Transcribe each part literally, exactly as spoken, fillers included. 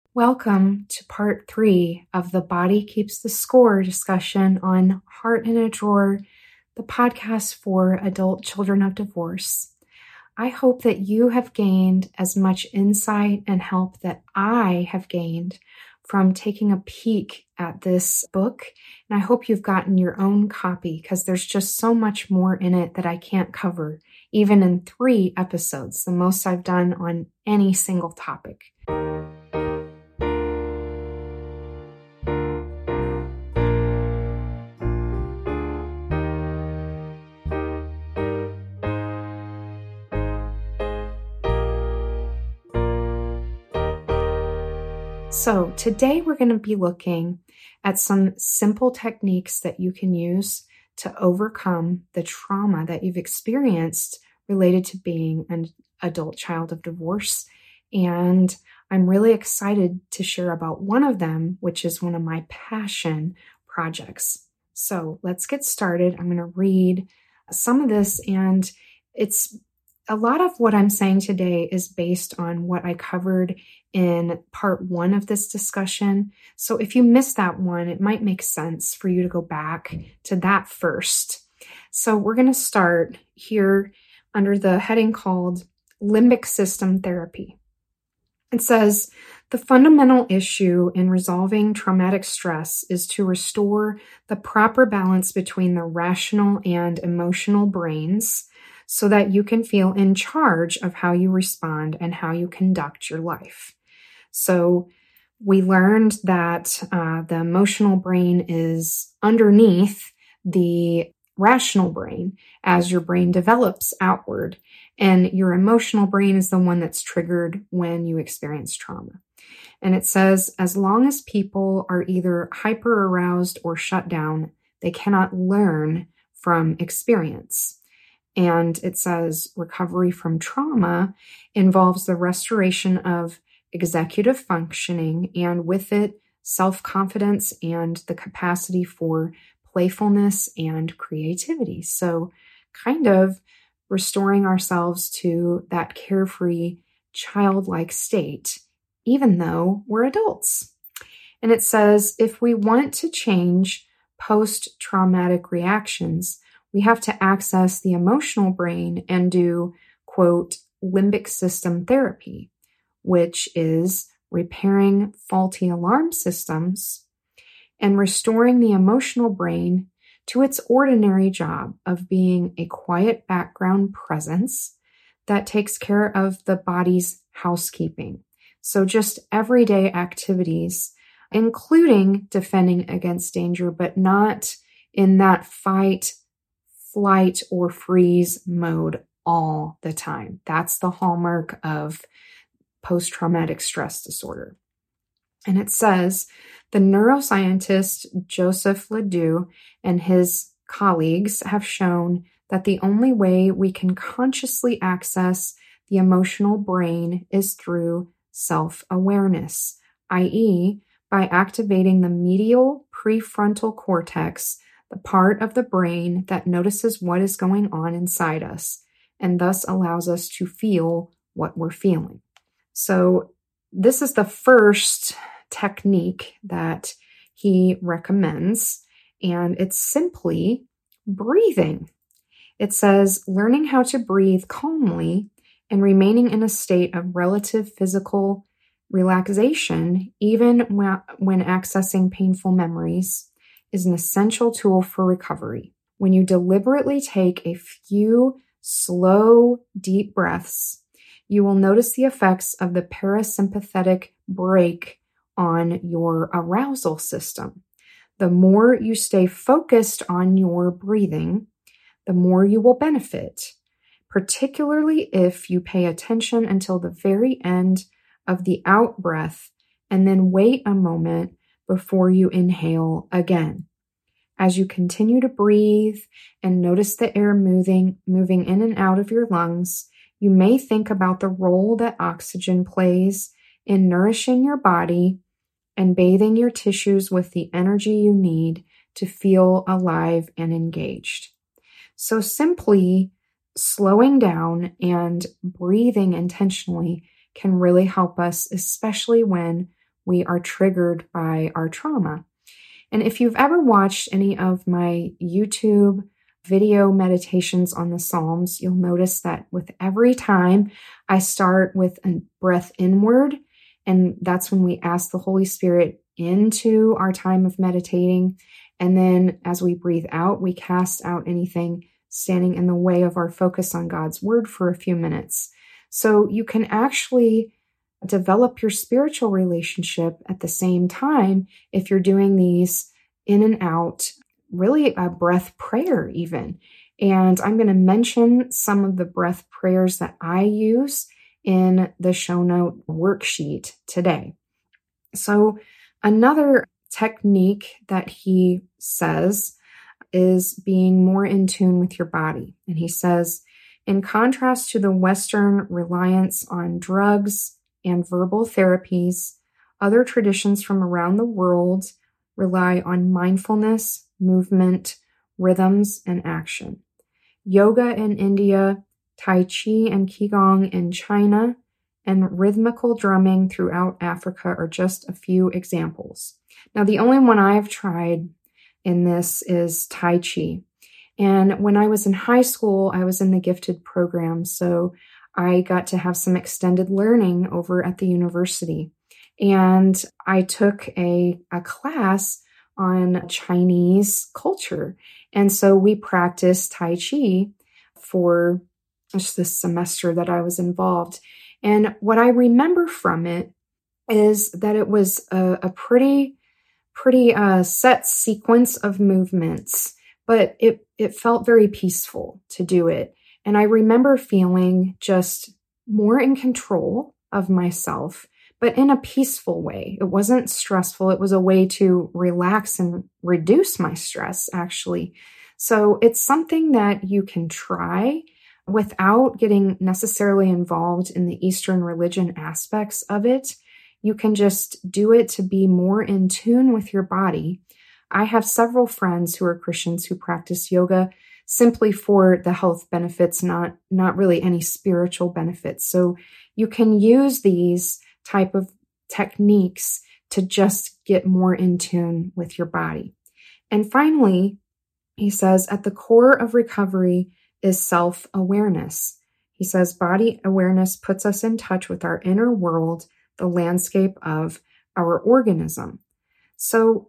Welcome to part three of the Body Keeps the Score discussion on Heart in a Drawer, the podcast for adult children of divorce. I hope that you have gained as much insight and help that I have gained from taking a peek at this book. And I hope you've gotten your own copy because there's just so much more in it that I can't cover, even in three episodes, the most I've done on any single topic. So today we're going to be looking at some simple techniques that you can use to overcome the trauma that you've experienced related to being an adult child of divorce. And I'm really excited to share about one of them, which is one of my passion projects. So let's get started. I'm going to read some of this, and it's a lot of what I'm saying today is based on what I covered in part one of this discussion. So if you missed that one, it might make sense for you to go back to that first. So we're going to start here under the heading called Limbic System Therapy. It says, the fundamental issue in resolving traumatic stress is to restore the proper balance between the rational and emotional brains so that you can feel in charge of how you respond and how you conduct your life. So we learned that uh, the emotional brain is underneath the rational brain as your brain develops outward, and your emotional brain is the one that's triggered when you experience trauma. And it says, as long as people are either hyper-aroused or shut down, they cannot learn from experience. And it says recovery from trauma involves the restoration of executive functioning and with it self-confidence and the capacity for playfulness and creativity. So kind of restoring ourselves to that carefree, childlike state, even though we're adults. And it says if we want to change post-traumatic reactions, we have to access the emotional brain and do, quote, limbic system therapy, which is repairing faulty alarm systems and restoring the emotional brain to its ordinary job of being a quiet background presence that takes care of the body's housekeeping. So just everyday activities, including defending against danger, but not in that fight, flight, or freeze mode all the time. That's the hallmark of post-traumatic stress disorder. And it says, the neuroscientist Joseph Ledoux and his colleagues have shown that the only way we can consciously access the emotional brain is through self-awareness, that is, by activating the medial prefrontal cortex, the part of the brain that notices what is going on inside us and thus allows us to feel what we're feeling. So this is the first technique that he recommends, and it's simply breathing. It says learning how to breathe calmly and remaining in a state of relative physical relaxation, even when accessing painful memories, is an essential tool for recovery. When you deliberately take a few slow, deep breaths, you will notice the effects of the parasympathetic brake on your arousal system. The more you stay focused on your breathing, the more you will benefit, particularly if you pay attention until the very end of the out breath and then wait a moment before you inhale again. As you continue to breathe and notice the air moving, moving in and out of your lungs, you may think about the role that oxygen plays in nourishing your body and bathing your tissues with the energy you need to feel alive and engaged. So simply slowing down and breathing intentionally can really help us, especially when we are triggered by our trauma. And if you've ever watched any of my YouTube video meditations on the Psalms, you'll notice that with every time I start with a breath inward, and that's when we ask the Holy Spirit into our time of meditating. And then as we breathe out, we cast out anything standing in the way of our focus on God's word for a few minutes. So you can actually develop your spiritual relationship at the same time if you're doing these in and out, really a breath prayer even. And I'm going to mention some of the breath prayers that I use in the show note worksheet today. So another technique that he says is being more in tune with your body. And he says, in contrast to the Western reliance on drugs and verbal therapies, other traditions from around the world rely on mindfulness, movement, rhythms, and action. Yoga in India, Tai Chi and Qigong in China, and rhythmical drumming throughout Africa are just a few examples. Now, the only one I've tried in this is Tai Chi. And when I was in high school, I was in the gifted program, so I got to have some extended learning over at the university. And I took a, a class on Chinese culture. And so we practiced Tai Chi for just this semester that I was involved. And what I remember from it is that it was a, a pretty, pretty uh, set sequence of movements, but it, it felt very peaceful to do it. And I remember feeling just more in control of myself, but in a peaceful way. It wasn't stressful. It was a way to relax and reduce my stress, actually. So it's something that you can try without getting necessarily involved in the Eastern religion aspects of it. You can just do it to be more in tune with your body. I have several friends who are Christians who practice yoga simply for the health benefits, not, not really any spiritual benefits. So you can use these type of techniques to just get more in tune with your body. And finally, he says, at the core of recovery is self-awareness. He says, body awareness puts us in touch with our inner world, the landscape of our organism. So,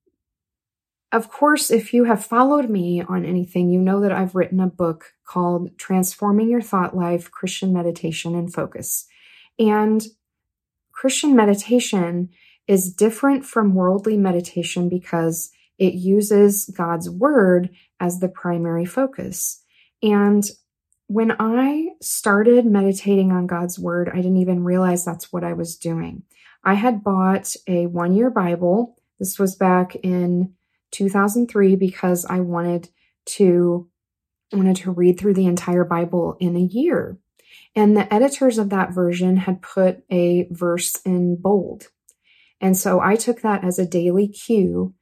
of course, if you have followed me on anything, you know that I've written a book called Transforming Your Thought Life, Christian Meditation and Focus. And Christian meditation is different from worldly meditation because it uses God's word as the primary focus. And when I started meditating on God's word, I didn't even realize that's what I was doing. I had bought a one-year Bible. This was back in two thousand three because I wanted to wanted to read through the entire Bible in a year. And the editors of that version had put a verse in bold. And so I took that as a daily cue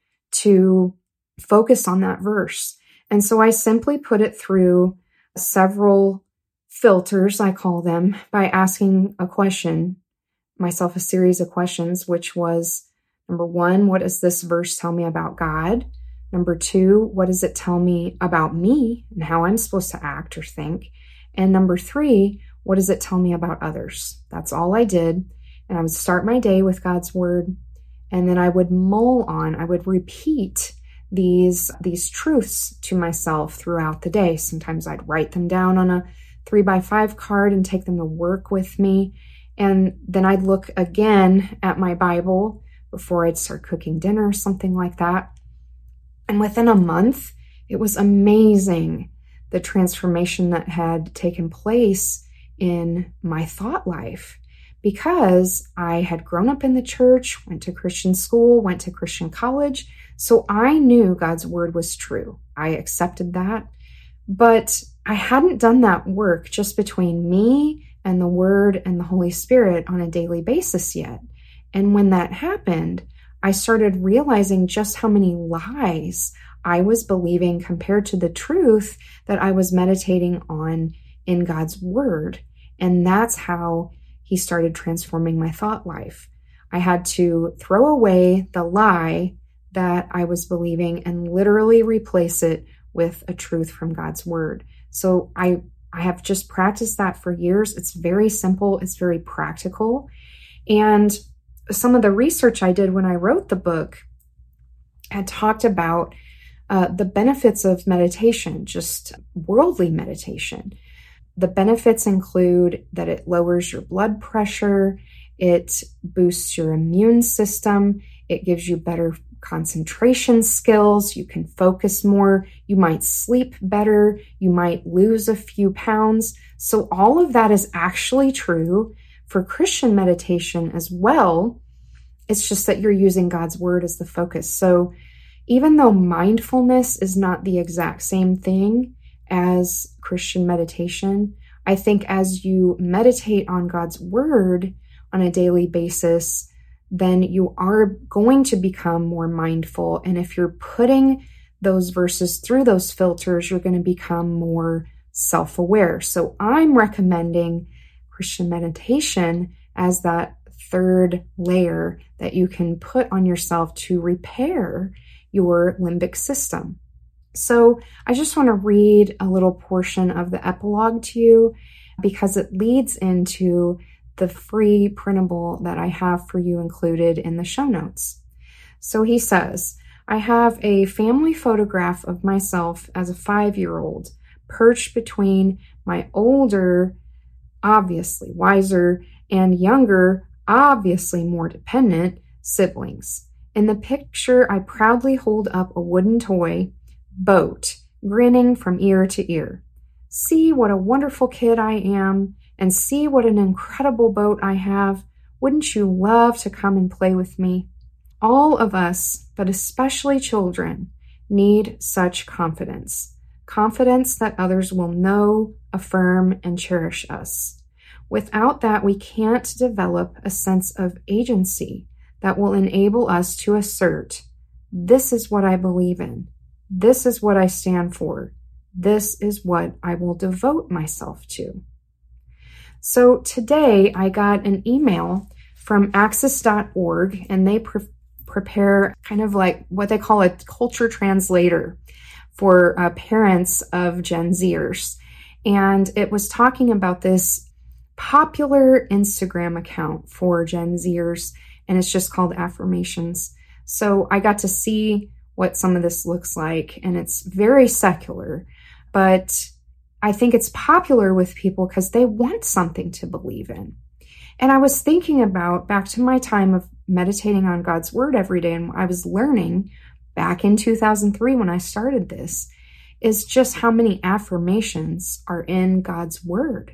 to focus on that verse. And so I simply put it through several filters, I call them, by asking a question, myself a series of questions, which was, number one, what does this verse tell me about God? Number two, what does it tell me about me and how I'm supposed to act or think? And number three, what does it tell me about others? That's all I did. And I would start my day with God's word, and then I would mull on, I would repeat these, these truths to myself throughout the day. Sometimes I'd write them down on a three by five card and take them to work with me. And then I'd look again at my Bible before I'd start cooking dinner, something like that. And within a month, it was amazing the transformation that had taken place in my thought life, because I had grown up in the church, went to Christian school, went to Christian college. So I knew God's word was true. I accepted that, but I hadn't done that work just between me and the word and the Holy Spirit on a daily basis yet. And when that happened, I started realizing just how many lies I was believing compared to the truth that I was meditating on in God's word. And that's how he started transforming my thought life. I had to throw away the lie that I was believing and literally replace it with a truth from God's word. So I, I have just practiced that for years. It's very simple. It's very practical. And some of the research I did when I wrote the book had talked about uh, the benefits of meditation, just worldly meditation. The benefits include that it lowers your blood pressure, it boosts your immune system, it gives you better concentration skills, you can focus more, you might sleep better, you might lose a few pounds. So all of that is actually true for Christian meditation as well. It's just that you're using God's word as the focus. So even though mindfulness is not the exact same thing as Christian meditation, I think as you meditate on God's word on a daily basis, then you are going to become more mindful. And if you're putting those verses through those filters, you're going to become more self-aware. So I'm recommending Christian meditation as that third layer that you can put on yourself to repair your limbic system. So I just want to read a little portion of the epilogue to you because it leads into the free printable that I have for you included in the show notes. So he says, I have a family photograph of myself as a five-year-old perched between my older, obviously wiser, and younger, obviously more dependent siblings. In the picture, I proudly hold up a wooden toy boat, grinning from ear to ear. See what a wonderful kid I am, and see what an incredible boat I have. Wouldn't you love to come and play with me? All of us, but especially children, need such confidence. Confidence that others will know, affirm, and cherish us. Without that, we can't develop a sense of agency that will enable us to assert, this is what I believe in. This is what I stand for. This is what I will devote myself to. So today I got an email from access dot org, and they pre- prepare kind of like what they call a culture translator for uh, parents of Gen Zers. And it was talking about this popular Instagram account for Gen Zers, and it's just called Affirmations. So I got to see what some of this looks like, and it's very secular, but I think it's popular with people because they want something to believe in. And I was thinking about back to my time of meditating on God's word every day, and I was learning back in two thousand three when I started this, is just how many affirmations are in God's word.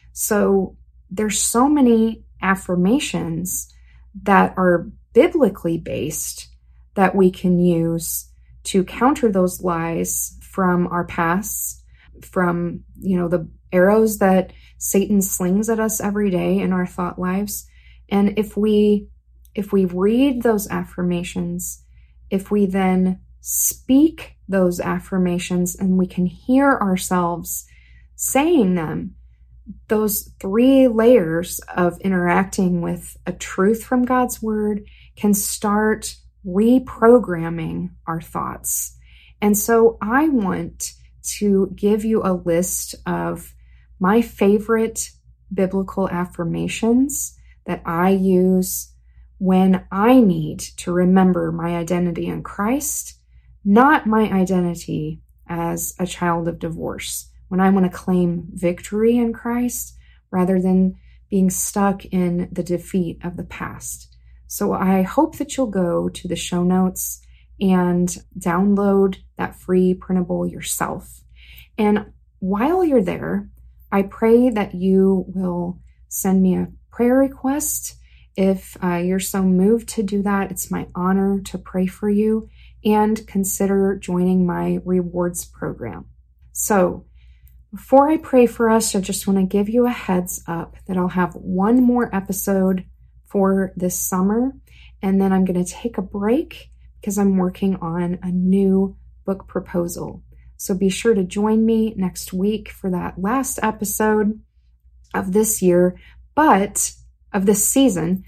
So there's so many affirmations that are biblically based that we can use to counter those lies from our pasts, from, you know, the arrows that Satan slings at us every day in our thought lives. And if we, if we read those affirmations, if we then speak those affirmations and we can hear ourselves saying them, those three layers of interacting with a truth from God's word can start reprogramming our thoughts. And so I want to give you a list of my favorite biblical affirmations that I use when I need to remember my identity in Christ, not my identity as a child of divorce, when I want to claim victory in Christ rather than being stuck in the defeat of the past. So I hope that you'll go to the show notes and download that free printable yourself. And while you're there, I pray that you will send me a prayer request. If uh, you're so moved to do that, it's my honor to pray for you, and consider joining my rewards program. So before I pray for us, I just want to give you a heads up that I'll have one more episode for this summer, and then I'm going to take a break because I'm working on a new book proposal. So be sure to join me next week for that last episode of this year, but of this season.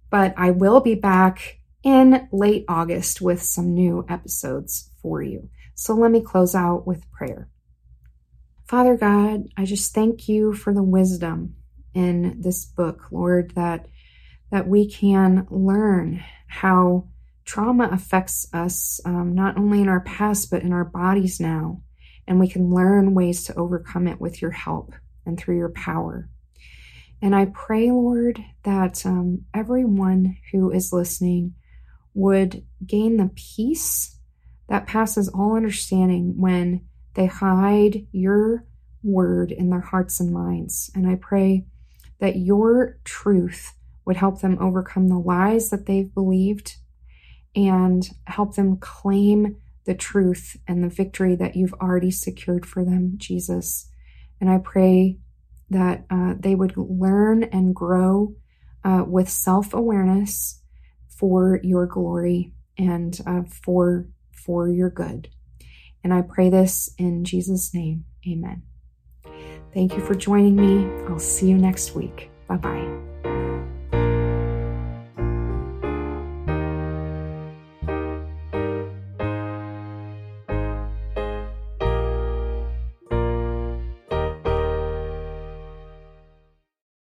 but I will be back in late August with some new episodes for you. So let me close out with prayer. Father God, I just thank you for the wisdom in this book, Lord, that, that we can learn how trauma affects us, um, not only in our past, but in our bodies now. And we can learn ways to overcome it with your help and through your power. And I pray, Lord, that um, everyone who is listening would gain the peace that passes all understanding when they hide your word in their hearts and minds. And I pray that your truth would help them overcome the lies that they've believed and help them claim the truth and the victory that you've already secured for them, Jesus. And I pray that uh, they would learn and grow uh, with self-awareness for your glory and uh, for, for your good. And I pray this in Jesus' name. Amen. Thank you for joining me. I'll see you next week. Bye-bye.